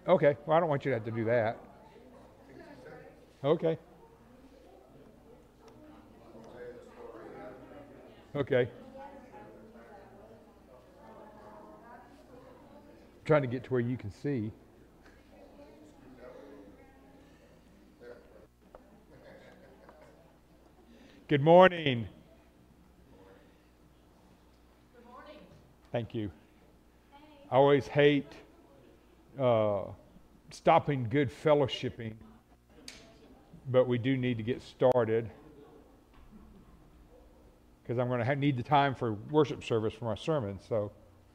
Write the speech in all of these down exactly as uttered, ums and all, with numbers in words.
Okay. Well, I don't want you to have to do that. Okay. Okay. Trying to get to where you can see. Good morning. Thank you. I always hate uh, stopping good fellowshipping, but we do need to get started because I'm going to need the time for worship service for my sermon. So,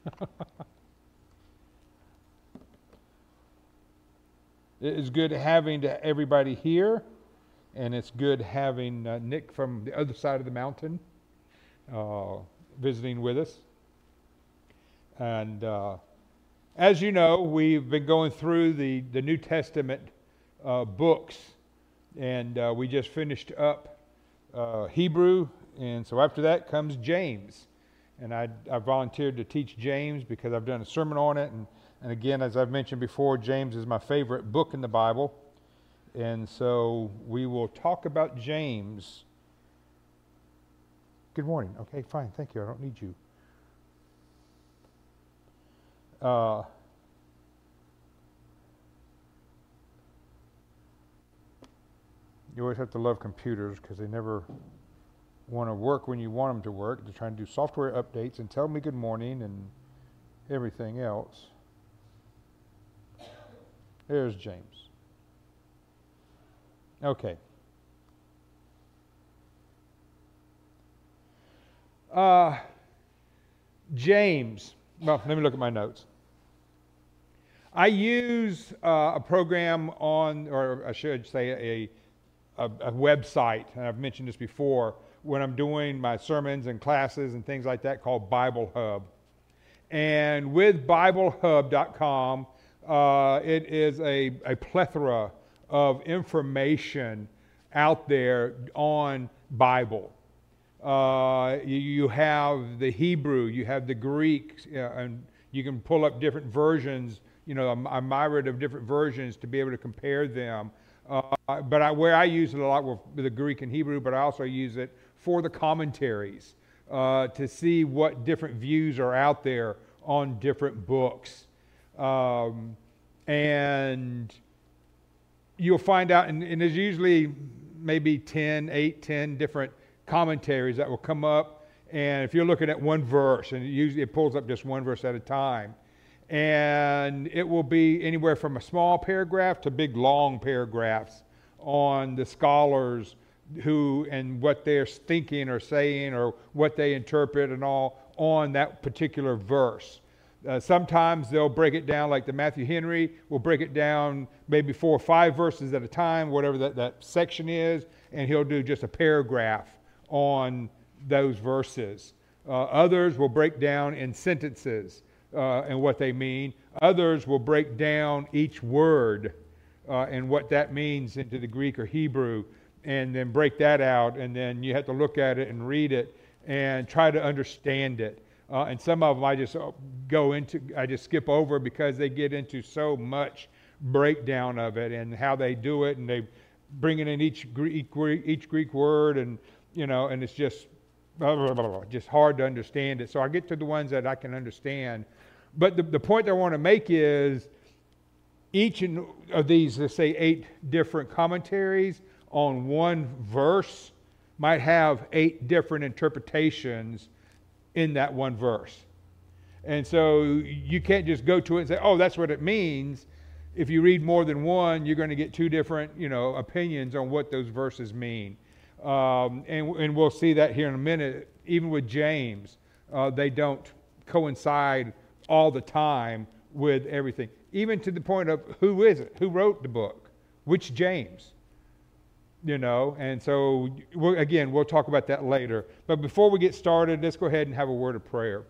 it is good having to everybody here, and it's good having uh, Nick from the other side of the mountain uh, visiting with us. And uh, as you know, we've been going through the, the New Testament uh, books, and uh, we just finished up uh, Hebrew, and so after that comes James. And I, I volunteered to teach James because I've done a sermon on it, and, and again, as I've mentioned before, James is my favorite book in the Bible, and so we will talk about James. Good morning. Okay, fine, thank you. I don't need you. Uh, you always have to love computers because they never want to work when you want them to work. They're trying to do software updates and tell me good morning and everything else. There's James. Okay. Uh, James. Well, let me look at my notes. I use uh, a program on, or I should say a, a, a website, and I've mentioned this before, when I'm doing my sermons and classes and things like that, called Bible Hub. And with Bible Hub dot com, uh, it is a, a plethora of information out there on Bible. Uh, you, you have the Hebrew, you have the Greek, uh, and you can pull up different versions, you know, a, a myriad of different versions to be able to compare them. Uh, but I, where I use it a lot with, with the Greek and Hebrew, but I also use it for the commentaries uh, to see what different views are out there on different books. Um, and you'll find out, and, and there's usually maybe ten, eight, ten different commentaries that will come up, and if you're looking at one verse, and it usually it pulls up just one verse at a time, and it will be anywhere from a small paragraph to big long paragraphs on the scholars who and what they're thinking or saying or what they interpret and all on that particular verse. Uh, sometimes they'll break it down, like the Matthew Henry will break it down maybe four or five verses at a time, whatever that, that section is, and he'll do just a paragraph on those verses. Uh, others will break down in sentences uh, and what they mean. Others will break down each word uh, and what that means into the Greek or Hebrew, and then break that out, and then you have to look at it and read it and try to understand it. Uh, and some of them I just go into, I just skip over because they get into so much breakdown of it and how they do it, and they bring in each Greek, each Greek word, and you know, and it's just blah, blah, blah, blah, just hard to understand it. So I get to the ones that I can understand. But the, the point I want to make is each of these, let's say eight different commentaries on one verse, might have eight different interpretations in that one verse. And so you can't just go to it and say, oh, that's what it means. If you read more than one, you're going to get two different, you know, opinions on what those verses mean. Um, and, and we'll see that here in a minute. Even with James, uh, they don't coincide all the time with everything. Even to the point of who is it? Who wrote the book? Which James? You know, and so, we'll, again, we'll talk about that later. But before we get started, let's go ahead and have a word of prayer.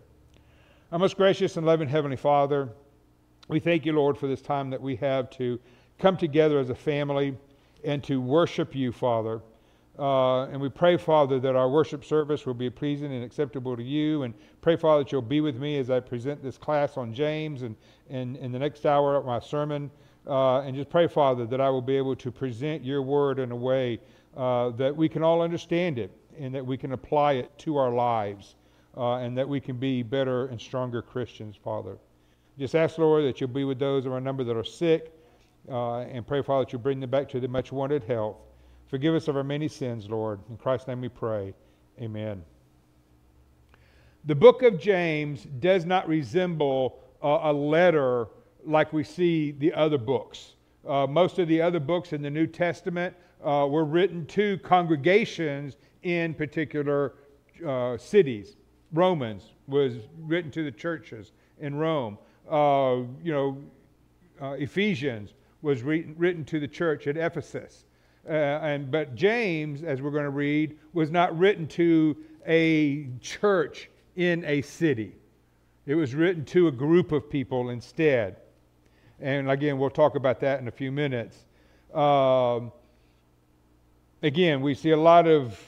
Our most gracious and loving Heavenly Father, we thank you, Lord, for this time that we have to come together as a family and to worship you, Father. Uh, and we pray, Father, that our worship service will be pleasing and acceptable to you. And pray, Father, that you'll be with me as I present this class on James and in the next hour of my sermon. Uh, and just pray, Father, that I will be able to present your word in a way uh, that we can all understand it and that we can apply it to our lives uh, and that we can be better and stronger Christians, Father. Just ask, Lord, that you'll be with those of our number that are sick uh, and pray, Father, that you'll bring them back to the much wanted health. Forgive us of our many sins, Lord. In Christ's name we pray. Amen. The book of James does not resemble uh, a letter like we see the other books. Uh, most of the other books in the New Testament uh, were written to congregations in particular uh, cities. Romans was written to the churches in Rome. Uh, you know, uh, Ephesians was re- written to the church at Ephesus. Uh, and but James, as we're going to read, was not written to a church in a city. It was written to a group of people instead. And again, we'll talk about that in a few minutes. Um, again, we see a lot of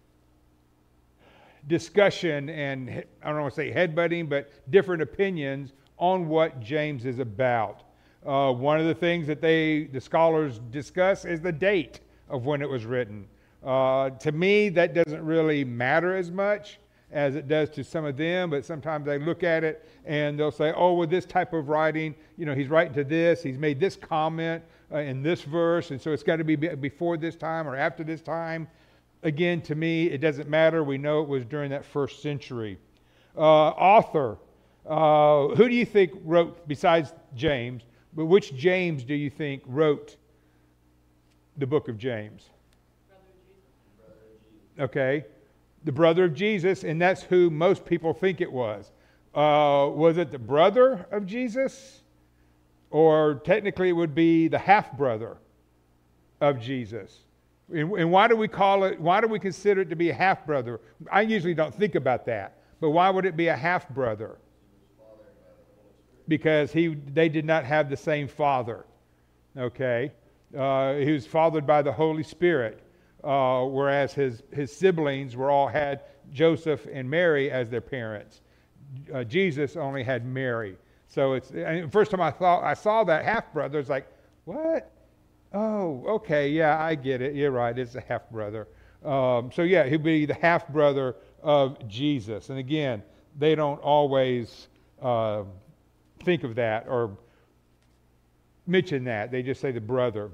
discussion and, I don't want to say headbutting, but different opinions on what James is about. Uh, one of the things that they, the scholars discuss is the date of when it was written. Uh, to me, that doesn't really matter as much as it does to some of them, but sometimes they look at it and they'll say, oh, with this type of writing, you know, he's writing to this, he's made this comment uh, in this verse, and so it's got to be before this time or after this time. Again, to me, it doesn't matter. We know it was during that first century. Uh, author, uh, who do you think wrote, besides James, but which James do you think wrote the book of James? Brother of Jesus. Okay. The brother of Jesus, and that's who most people think it was. Uh, was it the brother of Jesus? Or technically it would be the half-brother of Jesus. And, and why do we call it, why do we consider it to be a half-brother? I usually don't think about that. But why would it be a half-brother? Because he, they did not have the same father. Okay? Uh, he was fathered by the Holy Spirit. Uh, whereas his, his siblings were all had Joseph and Mary as their parents. Uh, Jesus only had Mary. So it's, and first time I thought I saw that half brother, it's like, what? Oh, okay, yeah, I get it. You're right, it's a half brother. Um, so yeah, he'd be the half brother of Jesus. And again, they don't always uh, think of that or mention that. They just say the brother.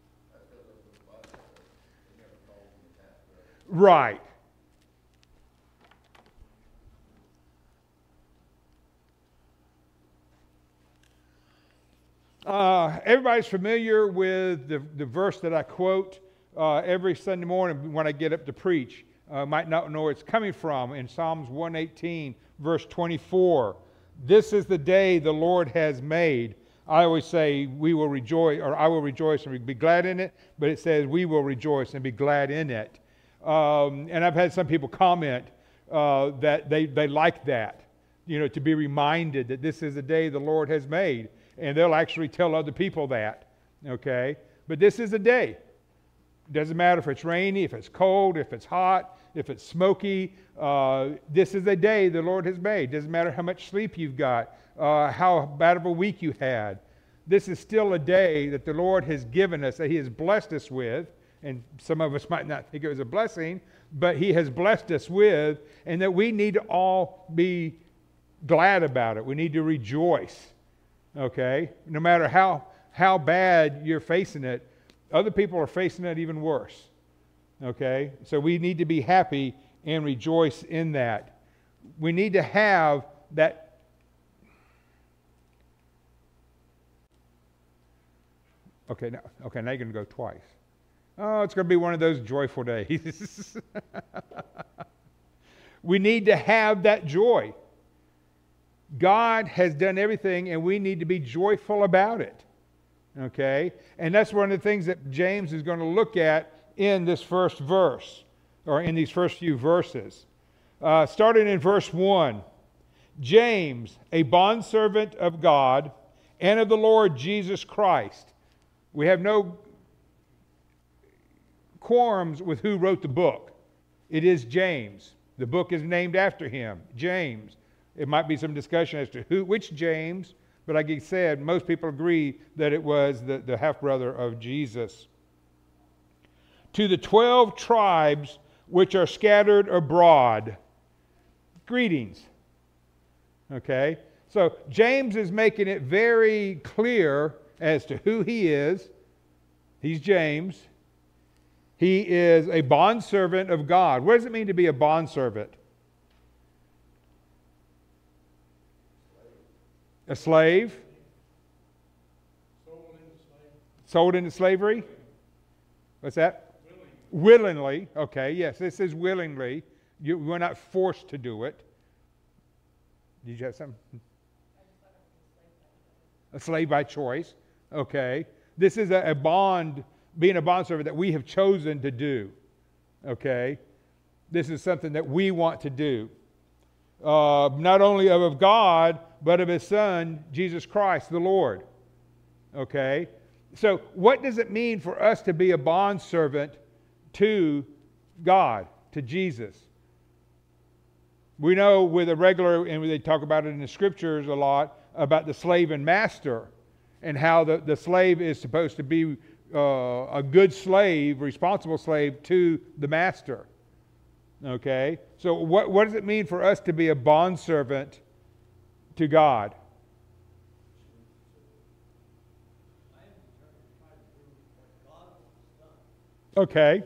Right. Uh, everybody's familiar with the, the verse that I quote uh, every Sunday morning when I get up to preach. Uh, might not know where it's coming from. In Psalms one eighteen, verse twenty-four. This is the day the Lord has made. I always say we will rejoice, or I will rejoice and be glad in it, but it says we will rejoice and be glad in it. Um, and I've had some people comment uh, that they, they like that, you know, to be reminded that this is the day the Lord has made. And they'll actually tell other people that, okay? But this is a day. Doesn't matter if it's rainy, if it's cold, if it's hot, if it's smoky. Uh, this is a day the Lord has made. Doesn't matter how much sleep you've got, uh, how bad of a week you had. This is still a day that the Lord has given us, that He has blessed us with. And some of us might not think it was a blessing, but He has blessed us with, and that we need to all be glad about it. We need to rejoice, okay? No matter how, how bad you're facing it, other people are facing it even worse, okay? So we need to be happy and rejoice in that. We need to have that. Okay, now, okay, now you're going to go twice. Oh, it's going to be one of those joyful days. We need to have that joy. God has done everything, and we need to be joyful about it. Okay? And that's one of the things that James is going to look at in this first verse, or in these first few verses. Uh, starting in verse one. James, a bondservant of God and of the Lord Jesus Christ. We have no quorums with who wrote the book. It is James. The book is named after him, James. It might be some discussion as to who, which James, but like he said, most people agree that it was the, the half-brother of Jesus. To the twelve tribes which are scattered abroad, greetings. Okay? So James is making it very clear as to who he is. He's James. He is a bondservant of God. What does it mean to be a bondservant? A slave? Sold into slavery. Sold into slavery? What's that? Willingly. Willingly. Okay, yes, this is willingly. You, we're not forced to do it. Did you have something? A slave by choice. Okay. This is a, a bond, being a bondservant that we have chosen to do. Okay. This is something that we want to do. Uh, not only of, of God, but of His Son, Jesus Christ, the Lord. Okay. So what does it mean for us to be a bondservant to God, to Jesus? We know with a regular, and they talk about it in the scriptures a lot, about the slave and master, and how the, the slave is supposed to be uh, a good slave, responsible slave to the master. Okay? So what, what does it mean for us to be a bondservant to God? Okay.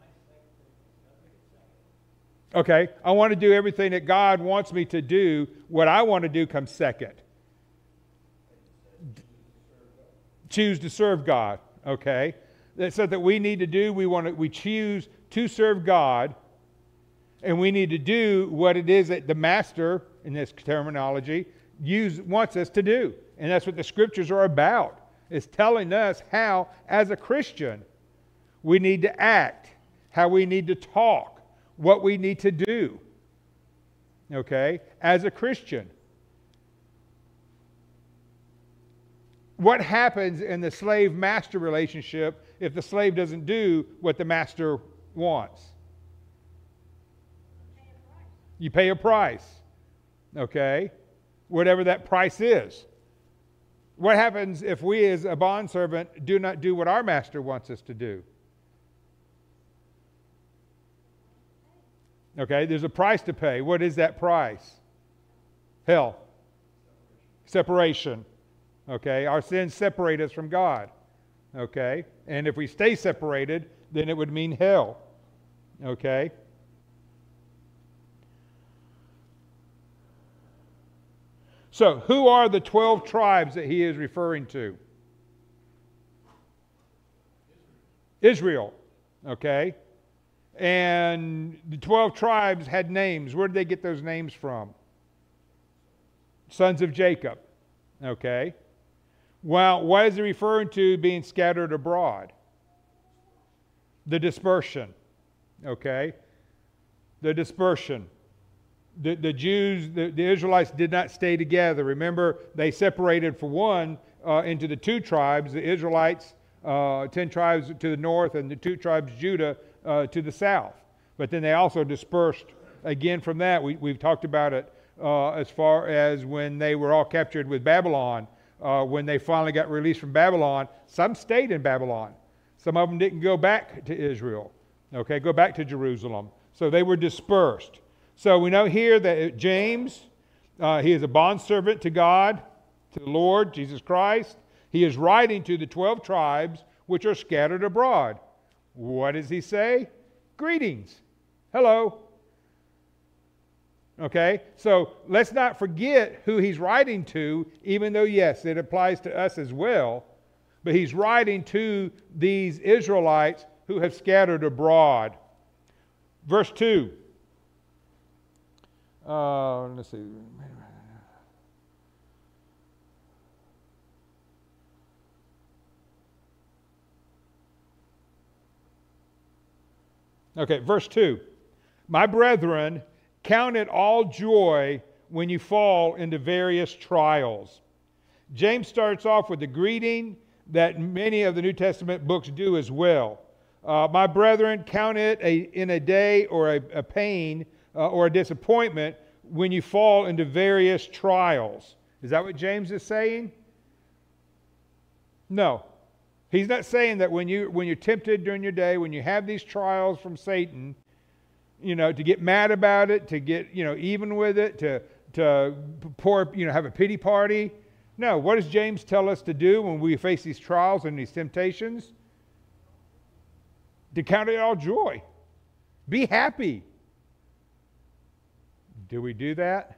Okay. I want to do everything that God wants me to do. What I want to do comes second. Choose to serve God. Okay. That's something that we need to do. We want to, we choose to serve God, and we need to do what it is that the master, in this terminology, use, wants us to do. And that's what the scriptures are about. It's telling us how, as a Christian, we need to act, how we need to talk, what we need to do, okay, as a Christian. What happens in the slave-master relationship if the slave doesn't do what the master wants? You pay a price, okay, whatever that price is. What happens if we as a bondservant do not do what our master wants us to do? Okay, there's a price to pay. What is that price? Hell. Separation. Okay, our sins separate us from God. Okay, and if we stay separated, then it would mean hell. Okay. So, who are the twelve tribes that he is referring to? Israel. Okay. And the twelve tribes had names. Where did they get those names from? Sons of Jacob. Okay. Well, what is he referring to being scattered abroad? The dispersion. Okay. The dispersion. The, the Jews, the, the Israelites did not stay together. Remember, they separated for one uh, into the two tribes, the Israelites, uh, ten tribes to the north, and the two tribes, Judah, uh, to the south. But then they also dispersed again from that. We, we've talked about it uh, as far as when they were all captured with Babylon. Uh, when they finally got released from Babylon, some stayed in Babylon. Some of them didn't go back to Israel. Okay, go back to Jerusalem. So they were dispersed. So we know here that James, uh, he is a bondservant to God, to the Lord, Jesus Christ. He is writing to the twelve tribes which are scattered abroad. What does he say? Greetings. Hello. Okay, so let's not forget who he's writing to, even though, yes, it applies to us as well. But he's writing to these Israelites who have scattered abroad. Verse two. Uh, let's see. Okay, verse two. My brethren, count it all joy when you fall into various trials. James starts off with the greeting that many of the New Testament books do as well. Uh, my brethren, count it a, in a day or a, a pain uh, or a disappointment when you fall into various trials. Is that what James is saying? No. He's not saying that when, you, when you're tempted during your day, when you have these trials from Satan, you know, to get mad about it, to get, you know, even with it, to, to pour, you know, have a pity party. No, what does James tell us to do when we face these trials and these temptations? To count it all joy. Be happy. Do we do that?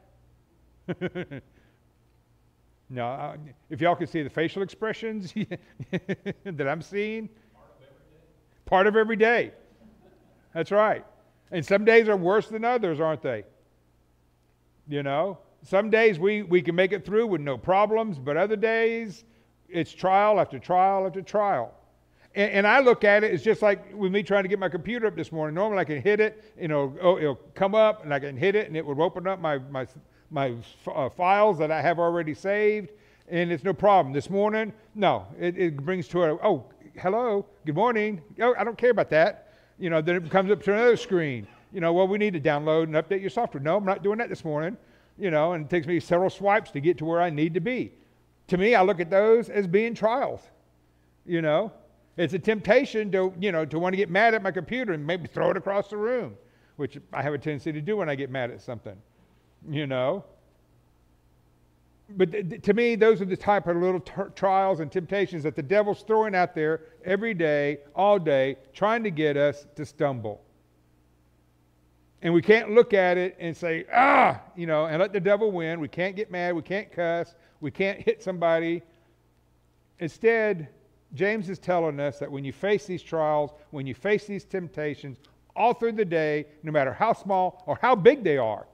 No. I, if y'all could see the facial expressions that I'm seeing. Part of every day. Part of every day. That's right. And some days are worse than others, aren't they? You know? Some days we, we can make it through with no problems, but other days it's trial after trial after trial. And, and I look at it, it's just like with me trying to get my computer up this morning. Normally I can hit it, you know, oh, it'll come up and I can hit it and it would open up my, my, my uh, files that I have already saved and it's no problem. This morning, no, it, it brings to a, oh, hello, good morning. Oh, I don't care about that. You know, then it comes up to another screen. You know, well, we need to download and update your software. No, I'm not doing that this morning. You know, and it takes me several swipes to get to where I need to be. To me, I look at those as being trials. You know, it's a temptation to, you know, to want to get mad at my computer and maybe throw it across the room, which I have a tendency to do when I get mad at something. You know, but th- th- to me, those are the type of little t- trials and temptations that the devil's throwing out there every day, all day, trying to get us to stumble. And we can't look at it and say, ah, you know, and let the devil win. We can't get mad. We can't cuss. We can't hit somebody. Instead, James is telling us that when you face these trials, when you face these temptations, all through the day, no matter how small or how big they are,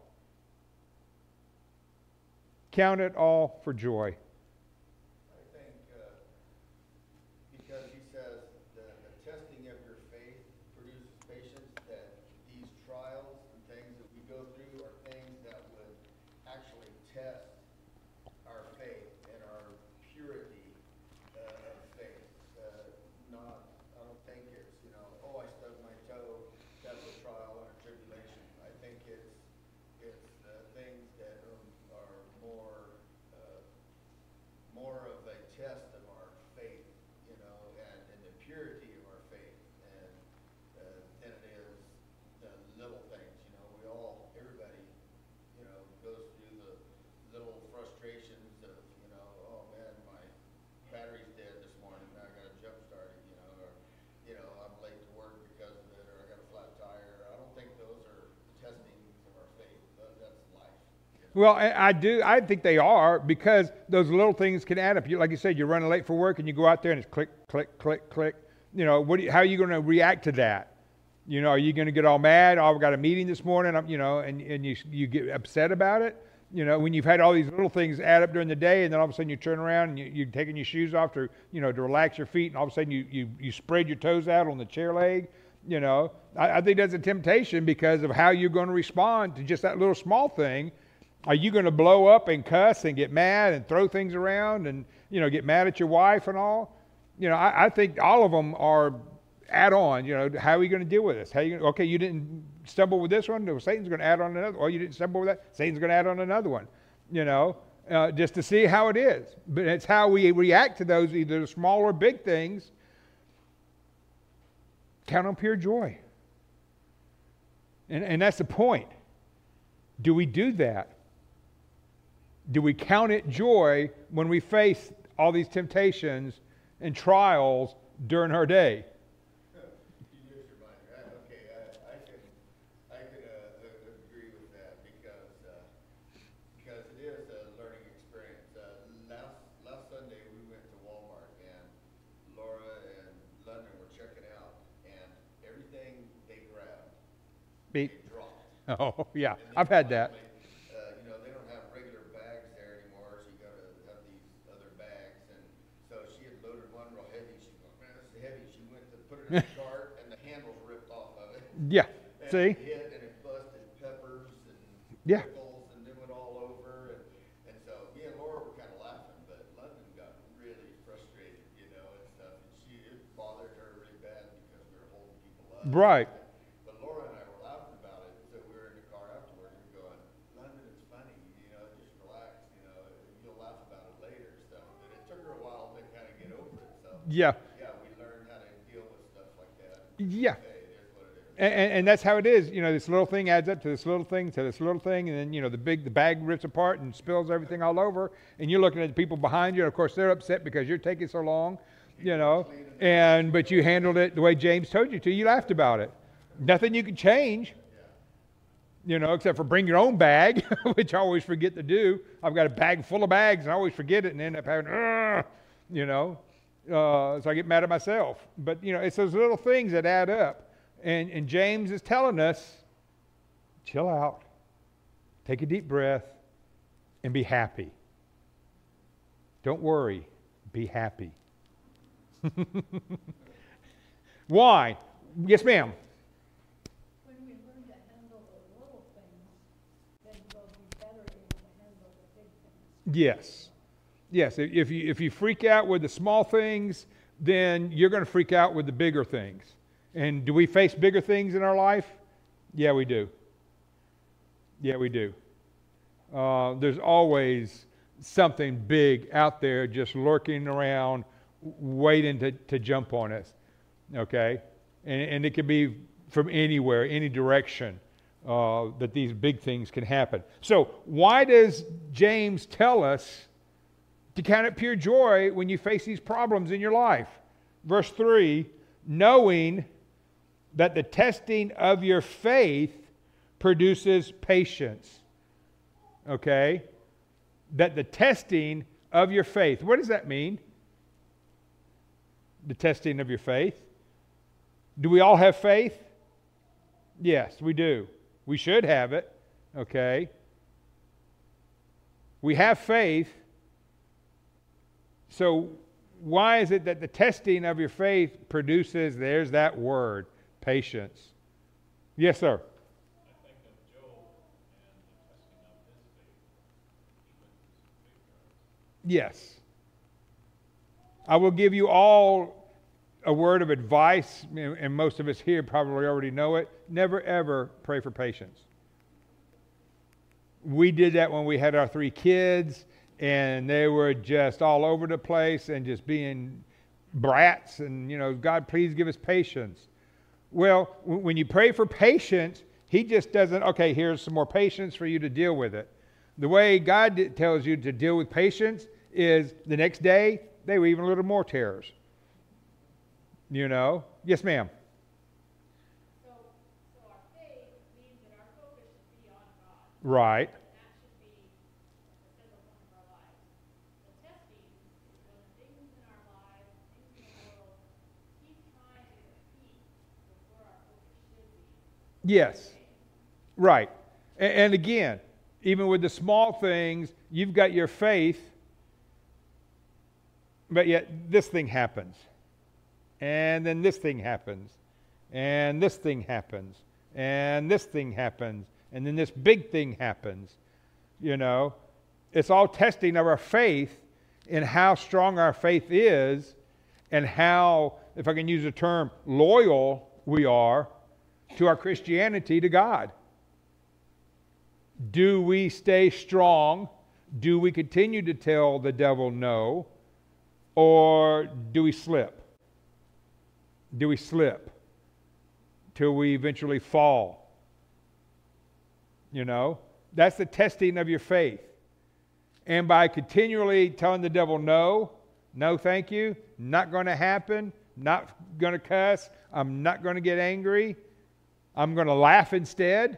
count it all for joy. I think uh, because he says the, the testing of your faith produces patience, that these trials and things that we go through are things that would actually test our faith and our purity uh, of faith. Uh, not, I don't think it's, you know, oh, I stubbed my toe, that's a trial or a tribulation. I think it's it's uh, things that are, are more uh, more of a test of our faith, you know, and, and the purity of our faith, and uh, than it is the little things. You know, we all, everybody, you know, goes through the little frustrations of, you know, oh man, my battery's dead this morning, now I got to jump start it, you know, or, you know, I'm late to work because of it, or I got a flat tire. I don't think those are testings of our faith. That, that's life. You know? Well, I I do. I think they are, because those little things can add up. You, like you said, you're running late for work and you go out there and it's click, click, click, click. You know, what do you, how are you going to react to that? You know, are you going to get all mad? Oh, I've got a meeting this morning, I'm, you know, and, and you, you get upset about it? You know, when you've had all these little things add up during the day and then all of a sudden you turn around and you, you're taking your shoes off to, you know, to relax your feet and all of a sudden you, you, you spread your toes out on the chair leg. You know, I, I think that's a temptation because of how you're going to respond to just that little small thing. Are you going to blow up and cuss and get mad and throw things around and, you know, get mad at your wife and all? You know, I, I think all of them are add on. You know, how are you going to deal with this? How you gonna, okay, you didn't stumble with this one, well, Satan's going to add on another. Or you didn't stumble with that, Satan's going to add on another one. You know, uh, just to see how it is. But it's how we react to those, either small or big things. Count on pure joy. And, and that's the point. Do we do that? Do we count it joy when we face all these temptations and trials during our day? You just remind me. I- Okay, I, I can, I can uh, uh, agree with that because uh, because it is a learning experience. Uh, last last Sunday we went to Walmart and Laura and London were checking out, and everything they grabbed, Beep. they dropped. Oh, yeah, And then I've had that. finally, Uh, you know, they don't have regular bags there anymore, so you gotta have these other bags. And so she had loaded one real heavy. She goes, man, this is heavy. She went to put it in the cart, and the handles ripped off of it. Yeah, And see? it hit, and it busted peppers and Yeah. pickles, and it went all over. And, and so me and Laura were kind of laughing, but London got really frustrated, you know, and stuff. And she, it bothered her really bad because we were holding people up. Right. But Laura and I were laughing about it, so we were in the car afterwards and going, London, it's funny, you know, just relax, you know, you'll laugh Yeah. Yeah, we learn how to deal with stuff like that. Yeah. Hey, it is what it is. And, and, and that's how it is. You know, this little thing adds up to this little thing, to this little thing, and then, you know, the big, the bag rips apart and spills everything all over, and you're looking at the people behind you, and of course they're upset because you're taking so long, you know, and, but you handled it the way James told you to. You laughed about it. Nothing you can change, you know, except for bring your own bag, which I always forget to do. I've got a bag full of bags, and I always forget it and end up having, "Ugh," you know, uh, so I get mad at myself. But, you know, it's those little things that add up. And, and James is telling us, chill out, take a deep breath, and be happy. Don't worry, be happy. Why? Yes, ma'am. When we learn to handle the little things, then we'll be better able to handle the big things. Yes. Yes, if you, if you freak out with the small things, then you're going to freak out with the bigger things. And do we face bigger things in our life? Yeah, we do. Yeah, we do. Uh, there's always something big out there just lurking around, waiting to, to jump on us. Okay? And, and it can be from anywhere, any direction, uh, that these big things can happen. So why does James tell us to count it pure joy when you face these problems in your life? Verse three, knowing that the testing of your faith produces patience. Okay? That the testing of your faith. What does that mean? The testing of your faith. Do we all have faith? Yes, we do. We should have it. Okay? We have faith. So why is it that the testing of your faith produces, there's that word, patience? Yes, sir. I think of Job and the testing of his faith, he went through some big trials. Yes. I will give you all a word of advice, and most of us here probably already know it. Never, ever pray for patience. We did that when we had our three kids, and they were just all over the place and just being brats, and, you know, God, please give us patience. Well, when you pray for patience, he just doesn't, okay, here's some more patience for you to deal with it. The way God tells you to deal with patience is the next day, they were even a little more terrors. You know? Yes, ma'am. So, so our faith means that our focus should be on God. Right. That should be the central point of our lives. The testing is when things in our lives, things in the world, keep trying to compete with where our focus should be. Yes. Right. And, and again, even with the small things, you've got your faith, but yet this thing happens. And then this thing happens. And this thing happens. And this thing happens. And then this big thing happens. You know, it's all testing of our faith and how strong our faith is and how, if I can use the term, loyal we are to our Christianity to God. Do we stay strong? Do we continue to tell the devil no? Or do we slip? Do we slip till we eventually fall? You know, that's the testing of your faith. And by continually telling the devil no, no thank you, not going to happen, not going to cuss, I'm not going to get angry, I'm going to laugh instead,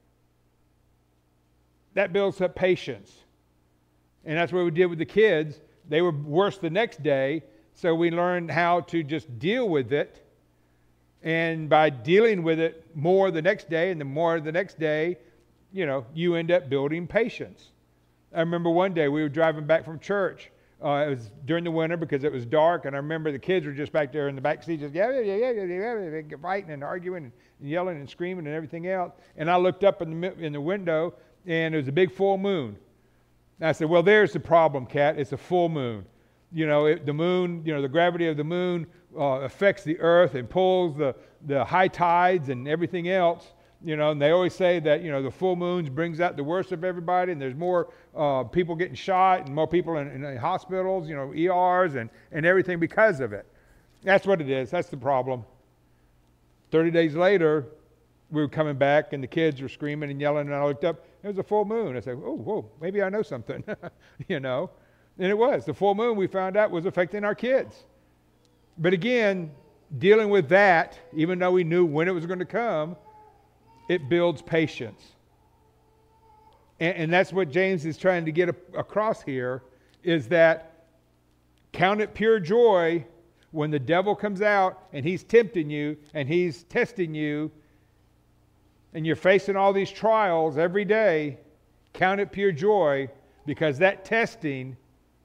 that builds up patience. And that's what we did with the kids. They were worse the next day, so we learned how to just deal with it. And by dealing with it more the next day and the more the next day, you know, you end up building patience. I remember one day we were driving back from church. Uh, it was during the winter because it was dark, and I remember the kids were just back there in the back seat, just yeah, yeah, yeah, yeah, yeah, yeah, fighting and arguing and yelling and screaming and everything else. And I looked up in the in the window, and it was a big full moon. And I said, well, there's the problem, Kat. It's a full moon. You know, it, the moon, you know, the gravity of the moon uh, affects the earth and pulls the, the high tides and everything else. You know, and they always say that, you know, the full moons brings out the worst of everybody, and there's more uh, people getting shot and more people in, in hospitals, you know, E Rs and, and everything because of it. That's what it is. That's the problem. thirty days later, we were coming back and the kids were screaming and yelling, and I looked up, it was a full moon. I said, oh, whoa, maybe I know something, you know. And it was. The full moon, we found out, was affecting our kids. But again, dealing with that, even though we knew when it was going to come, it builds patience. And, and that's what James is trying to get a, across here, is that count it pure joy when the devil comes out and he's tempting you and he's testing you and you're facing all these trials every day. Count it pure joy, because that testing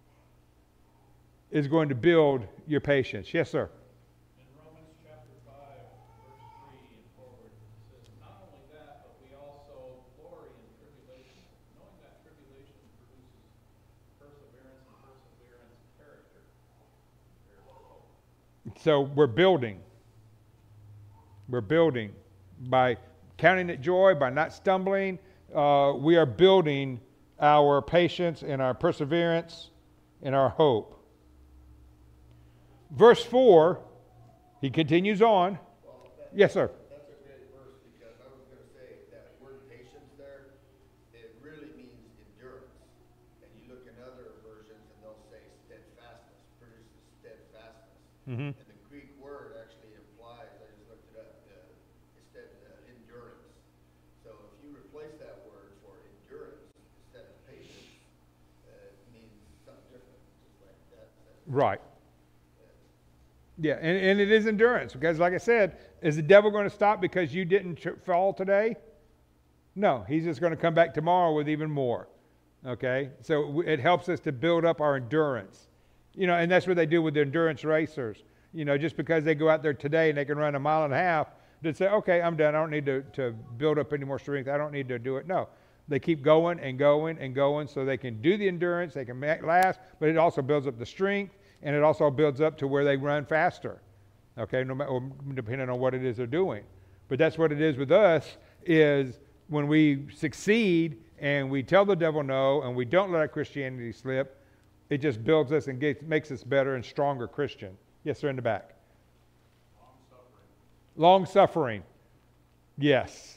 is going to build your patience. Yes, sir. In Romans chapter five, verse three and forward, it says, not only that, but we also glory in tribulation, knowing that tribulation produces perseverance, and perseverance, character. There's hope. So we're building. We're building. By counting it joy, by not stumbling, uh, we are building our patience and our perseverance and our hope. Verse four, he continues on. Well, that- Yes, sir. That's a great verse, because I was gonna say that word patience there, it really means endurance. And you look in other versions and they'll say steadfastness, produces steadfastness. Mhm. And the Greek word actually implies, I just looked it up, uh, instead, uh, endurance. So if you replace that word for endurance instead of patience, uh, it means something different, just like that says. Right. Yeah, and, and it is endurance, because like I said, is the devil going to stop because you didn't tr- fall today? No, he's just going to come back tomorrow with even more. Okay? So w- it helps us to build up our endurance. You know, and that's what they do with the endurance racers. You know, just because they go out there today and they can run a mile and a half, they say, okay, I'm done. I don't need to, to build up any more strength. I don't need to do it. No. They keep going and going and going so they can do the endurance, they can ma- last, but it also builds up the strength, and it also builds up to where they run faster. Okay, no matter, depending on what it is they're doing. But that's what it is with us, is when we succeed and we tell the devil no and we don't let our Christianity slip, it just builds us and gets, makes us better and stronger Christian. Yes, sir, in the back. Long suffering. Yes.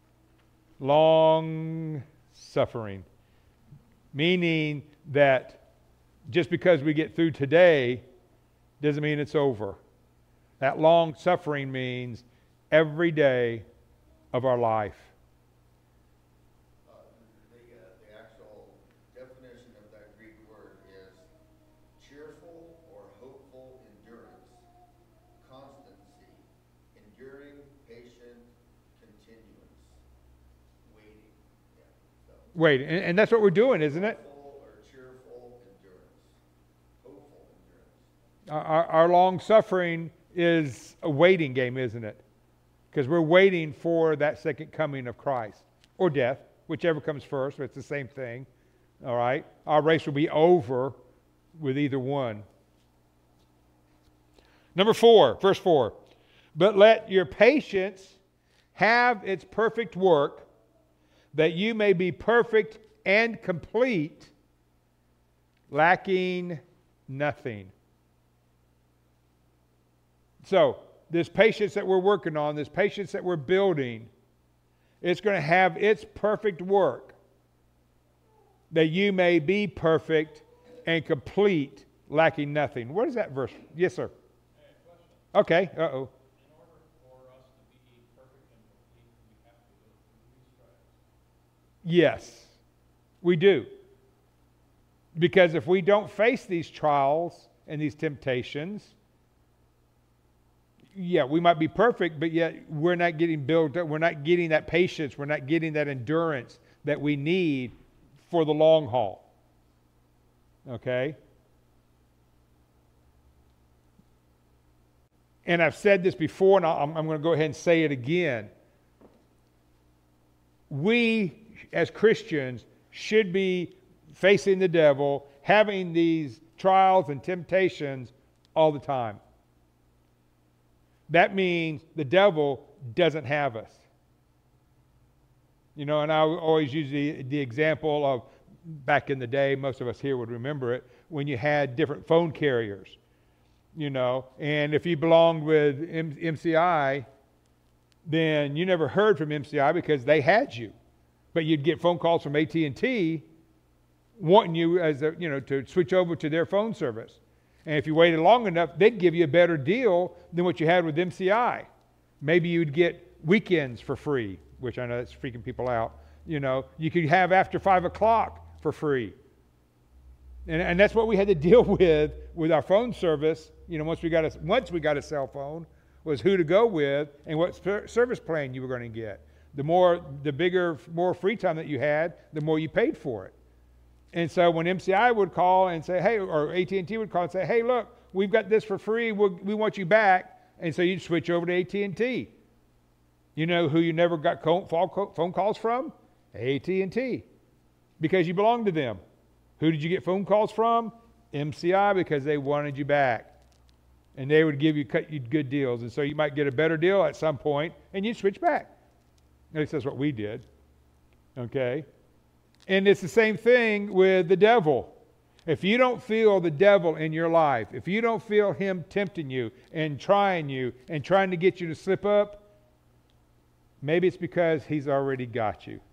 Long suffering. Meaning that just because we get through today doesn't mean it's over. That long suffering means every day of our life. Uh, the, uh, the actual definition of that Greek word is cheerful or hopeful endurance, constancy, enduring, patient, continuance, waiting. Yeah, so. Wait, and, and that's what we're doing, isn't it? Hopeful or cheerful endurance, hopeful endurance. Our, our, our long suffering is a waiting game, isn't it? Because we're waiting for that second coming of Christ, or death, whichever comes first. It's the same thing. All right? Our race will be over with either one. Number four, verse four. But let your patience have its perfect work, that you may be perfect and complete, lacking nothing. So, this patience that we're working on, this patience that we're building, it's going to have its perfect work, that you may be perfect and complete, lacking nothing. What is that verse? Yes, sir. Okay. Uh-oh. In order for us to be perfect and complete, we have to go through these trials. Yes, we do. Because if we don't face these trials and these temptations, yeah, we might be perfect, but yet we're not getting built up. We're not getting that patience. We're not getting that endurance that we need for the long haul. Okay? And I've said this before, and I'm, I'm going to go ahead and say it again. We, as Christians, should be facing the devil, having these trials and temptations all the time. That means the devil doesn't have us. You know, and I always use the, the example of back in the day, most of us here would remember it, when you had different phone carriers. you know. And if you belonged with M- MCI, then you never heard from M C I because they had you. But you'd get phone calls from A T and T wanting you as a, you know, to switch over to their phone service. And if you waited long enough, they'd give you a better deal than what you had with M C I. Maybe you'd get weekends for free, which I know that's freaking people out. You know, you could have after five o'clock for free. And, and that's what we had to deal with with our phone service. You know, once we got a, once we got a cell phone, was who to go with and what service plan you were going to get. The more, the bigger, more free time that you had, the more you paid for it. And so when M C I would call and say, hey, or A T and T would call and say, hey, look, we've got this for free. We'll, we want you back. And so you'd switch over to A T and T. You know who you never got phone calls from? A T and T, because you belonged to them. Who did you get phone calls from? M C I, because they wanted you back. And they would give you, cut you good deals. And so you might get a better deal at some point, and you'd switch back. At least that's what we did. Okay? And it's the same thing with the devil. If you don't feel the devil in your life, if you don't feel him tempting you and trying you and trying to get you to slip up, maybe it's because he's already got you.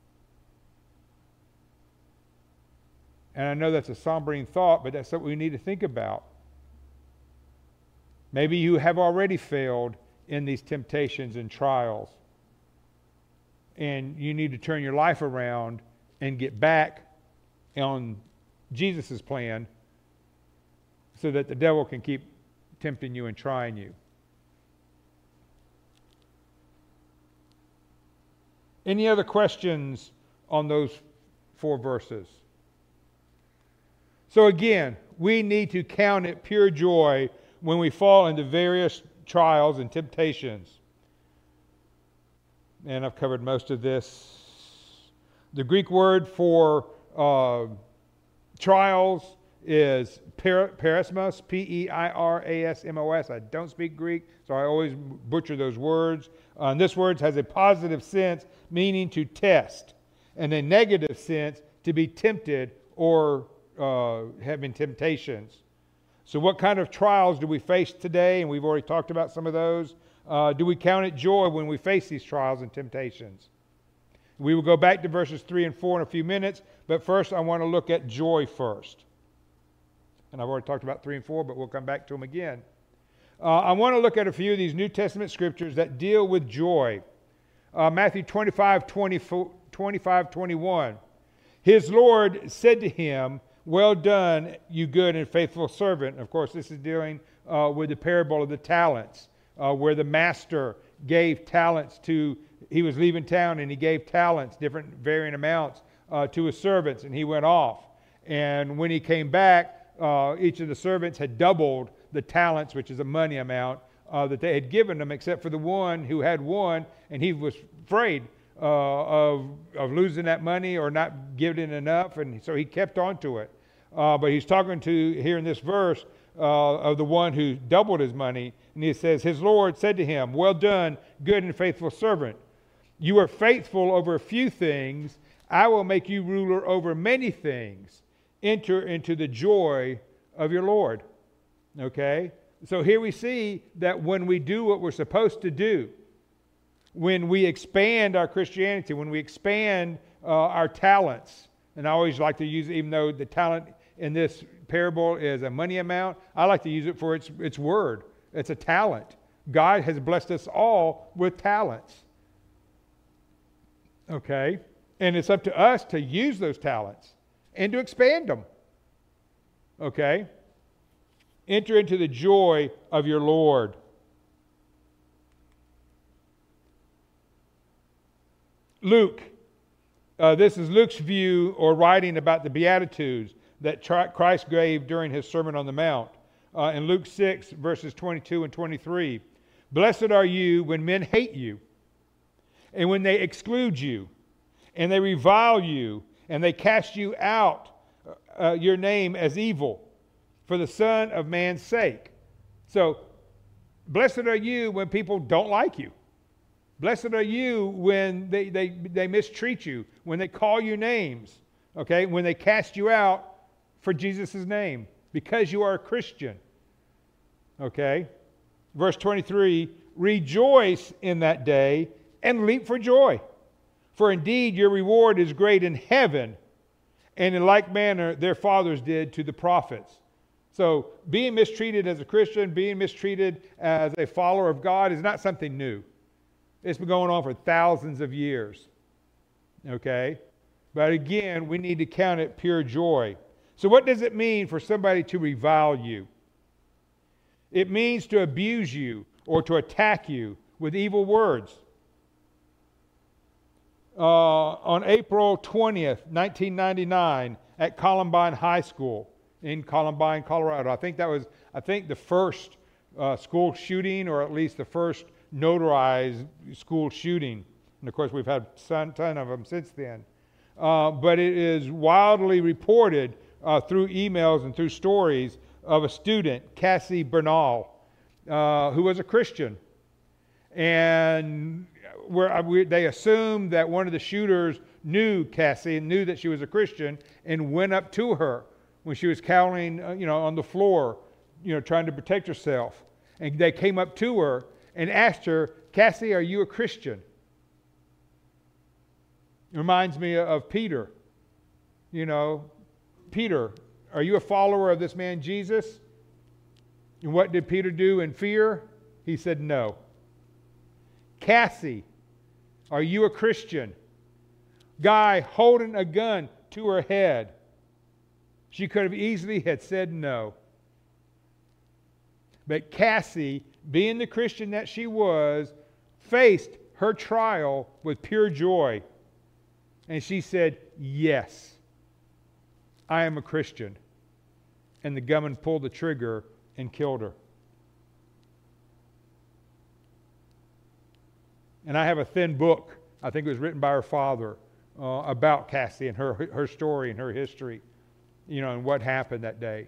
And I know that's a sombering thought, but that's something we need to think about. Maybe you have already failed in these temptations and trials, and you need to turn your life around and get back on Jesus' plan so that the devil can keep tempting you and trying you. Any other questions on those four verses? So again, we need to count it pure joy when we fall into various trials and temptations. And I've covered most of this. The Greek word for uh, trials is per- perismos, P E I R A S M O S. I don't speak Greek, so I always butcher those words. Uh, and this word has a positive sense, meaning to test, and a negative sense, to be tempted or uh, having temptations. So what kind of trials do we face today? And we've already talked about some of those. Uh, do we count it joy when we face these trials and temptations? We will go back to verses three and four in a few minutes, but first I want to look at joy first. And I've already talked about three and four, but we'll come back to them again. Uh, I want to look at a few of these New Testament scriptures that deal with joy. Uh, Matthew twenty-five, twenty-five, twenty-one. His Lord said to him, well done, you good and faithful servant. Of course, this is dealing uh, with the parable of the talents, uh, where the master gave talents to, he was leaving town and he gave talents, different varying amounts, uh, to his servants, and he went off. And when he came back, uh, each of the servants had doubled the talents, which is a money amount, uh, that they had given them, except for the one who had one, and he was afraid Uh, of, of losing that money or not giving it enough, and so he kept on to it. Uh, but he's talking to, here in this verse, uh, of the one who doubled his money, and he says, his Lord said to him, well done, good and faithful servant. You are faithful over a few things. I will make you ruler over many things. Enter into the joy of your Lord. Okay? So here we see that when we do what we're supposed to do, when we expand our Christianity, when we expand uh, our talents, and I always like to use it, even though the talent in this parable is a money amount, I like to use it for its, its word. It's a talent. God has blessed us all with talents. Okay? And it's up to us to use those talents and to expand them. Okay? Enter into the joy of your Lord. Luke, uh, this is Luke's view or writing about the Beatitudes that Christ gave during his Sermon on the Mount. Uh, in Luke six, verses twenty-two and twenty-three, blessed are you when men hate you, and when they exclude you, and they revile you, and they cast you out, uh, your name as evil, for the Son of Man's sake. So, blessed are you when people don't like you. Blessed are you when they, they, they mistreat you, when they call you names, okay? When they cast you out for Jesus' name, because you are a Christian. Okay? Verse twenty-three, rejoice in that day and leap for joy. For indeed your reward is great in heaven, and in like manner their fathers did to the prophets. So being mistreated as a Christian, being mistreated as a follower of God is not something new. It's been going on for thousands of years. Okay? But again, we need to count it pure joy. So what does it mean for somebody to revile you? It means to abuse you or to attack you with evil words. Uh, on April twentieth, nineteen ninety-nine, at Columbine High School in Columbine, Colorado. I think that was, I think the first uh, school shooting, or at least the first notarized school shooting. And of course, we've had a ton of them since then. Uh, but it is wildly reported uh, through emails and through stories of a student, Cassie Bernal, uh, who was a Christian. And where we, they assumed that one of the shooters knew Cassie and knew that she was a Christian and went up to her when she was cowering, uh, you know, on the floor, you know, trying to protect herself. And they came up to her and asked her, Cassie, are you a Christian? It reminds me of Peter. You know, Peter, are you a follower of this man Jesus? And what did Peter do in fear? He said no. Cassie, are you a Christian? Guy holding a gun to her head. She could have easily had said no. But Cassie, being the Christian that she was, faced her trial with pure joy. And she said, yes, I am a Christian. And the gunman pulled the trigger and killed her. And I have a thin book, I think it was written by her father, uh, about Cassie and her, her story and her history, you know, and what happened that day.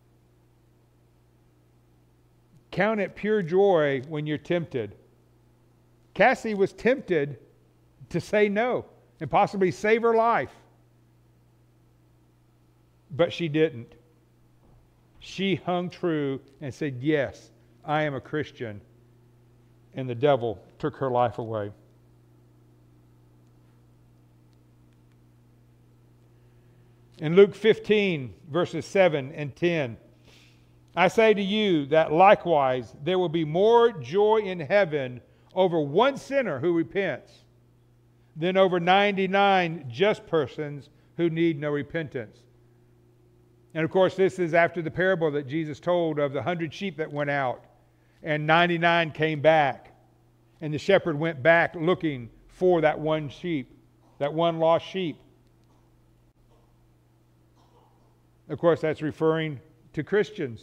Count it pure joy when you're tempted. Cassie was tempted to say no and possibly save her life. But she didn't. She hung true and said, yes, I am a Christian. And the devil took her life away. In Luke fifteen, verses seven and ten, I say to you that likewise there will be more joy in heaven over one sinner who repents than over ninety-nine just persons who need no repentance. And of course, this is after the parable that Jesus told of the hundred sheep that went out, and ninety-nine came back. And the shepherd went back looking for that one sheep, that one lost sheep. Of course, that's referring to Christians.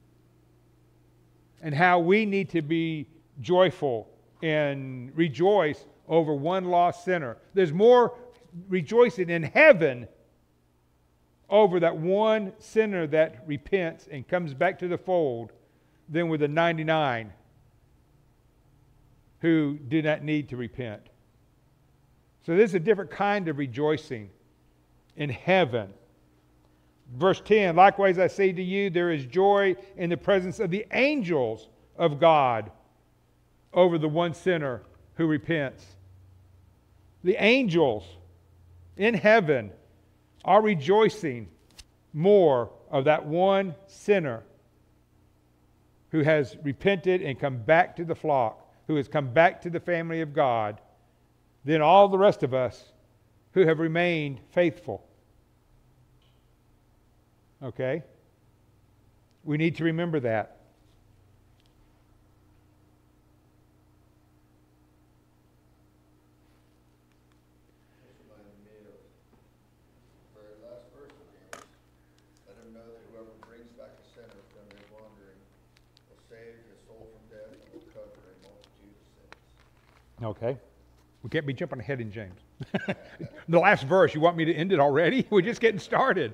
And how we need to be joyful and rejoice over one lost sinner. There's more rejoicing in heaven over that one sinner that repents and comes back to the fold than with the ninety-nine who do not need to repent. So this is a different kind of rejoicing in heaven. Verse ten, likewise I say to you, there is joy in the presence of the angels of God over the one sinner who repents. The angels in heaven are rejoicing more of that one sinner who has repented and come back to the flock, who has come back to the family of God, than all the rest of us who have remained faithful. Okay? We need to remember that. This reminded me of the very last verse of James. Let him know that whoever brings back a sinner from his wandering will save his soul from death and will cover a multitude of sins. Okay. We can't be jumping ahead in James. The last verse, you want me to end it already? We're just getting started.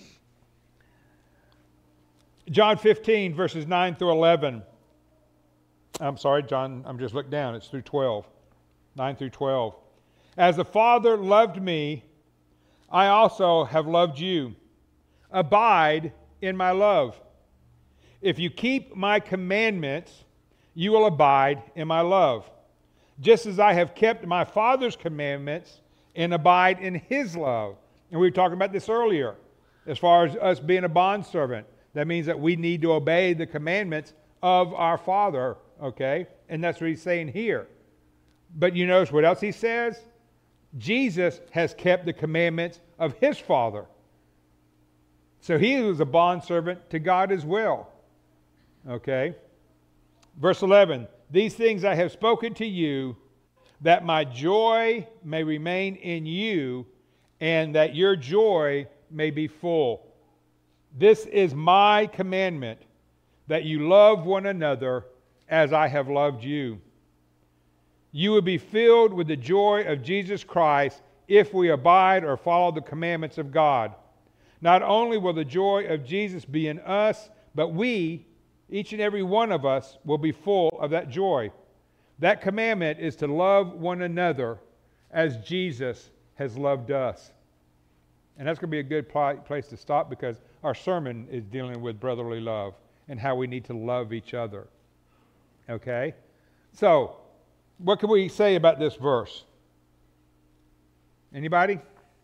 John fifteen, verses nine through eleven. I'm sorry, John, I'm just looked down. It's through twelve. nine through twelve. As the Father loved me, I also have loved you. Abide in my love. If you keep my commandments, you will abide in my love, just as I have kept my Father's commandments and abide in his love. And we were talking about this earlier, as far as us being a bondservant. That means that we need to obey the commandments of our Father, okay? And that's what he's saying here. But you notice what else he says? Jesus has kept the commandments of his Father. So he was a bondservant to God as well. Okay? Verse eleven, these things I have spoken to you, that my joy may remain in you, and that your joy may be full. This is my commandment, that you love one another as I have loved you. You will be filled with the joy of Jesus Christ if we abide or follow the commandments of God. Not only will the joy of Jesus be in us, but we, each and every one of us, will be full of that joy. That commandment is to love one another as Jesus has loved us. And that's going to be a good pl- place to stop, because our sermon is dealing with brotherly love and how we need to love each other. Okay? So, what can we say about this verse? Anybody?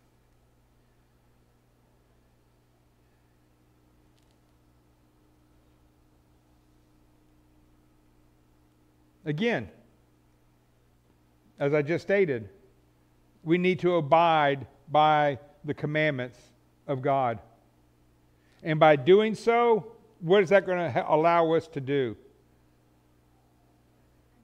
Again, as I just stated, we need to abide by the commandments of God. And by doing so, what is that going to ha- allow us to do?